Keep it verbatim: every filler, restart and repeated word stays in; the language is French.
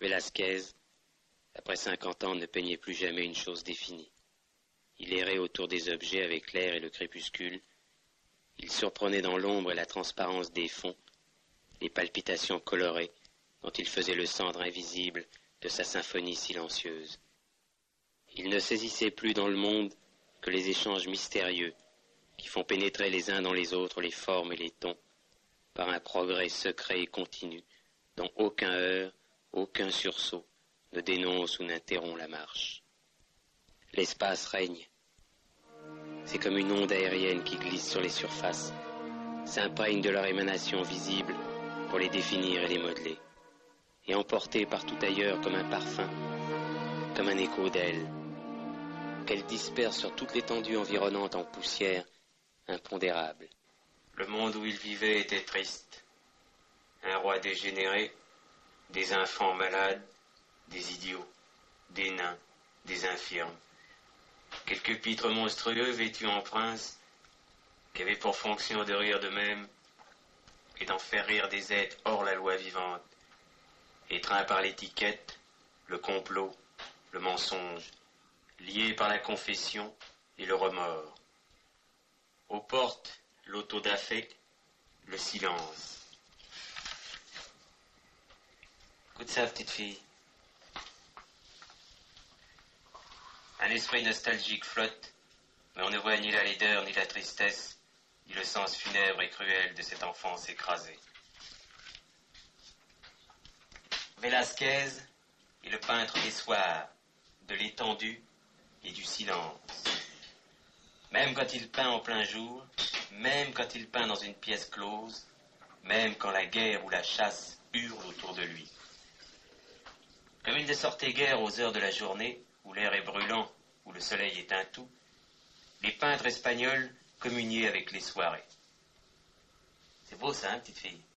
Velázquez, après cinquante ans, ne peignait plus jamais une chose définie. Il errait autour des objets avec l'air et le crépuscule. Il surprenait dans l'ombre et la transparence des fonds les palpitations colorées dont il faisait le centre invisible de sa symphonie silencieuse. Il ne saisissait plus dans le monde que les échanges mystérieux qui font pénétrer les uns dans les autres les formes et les tons par un progrès secret et continu dont aucun heurt, aucun sursaut ne dénonce ou n'interrompt la marche. L'espace règne. C'est comme une onde aérienne qui glisse sur les surfaces, s'imprègne de leur émanation visible pour les définir et les modeler, et emportée partout ailleurs comme un parfum, comme un écho d'elle, qu'elle disperse sur toute l'étendue environnante en poussière impondérable. Le monde où il vivait était triste. Un roi dégénéré, des enfants malades, des idiots, des nains, des infirmes. Quelques pitres monstrueux vêtus en princes, qui avaient pour fonction de rire d'eux-mêmes et d'en faire rire des êtres hors la loi vivante, étreints par l'étiquette, le complot, le mensonge, liés par la confession et le remords. Aux portes, l'autodafé, le silence. Écoute ça, petite fille. Un esprit nostalgique flotte, mais on ne voit ni la laideur, ni la tristesse, ni le sens funèbre et cruel de cette enfance écrasée. Velázquez est le peintre des soirs, de l'étendue et du silence. Même quand il peint en plein jour, même quand il peint dans une pièce close, même quand la guerre ou la chasse hurle autour de lui. Comme il ne sortait guère aux heures de la journée, où l'air est brûlant, où le soleil éteint tout, les peintres espagnols communiaient avec les soirées. C'est beau ça, hein, petite fille?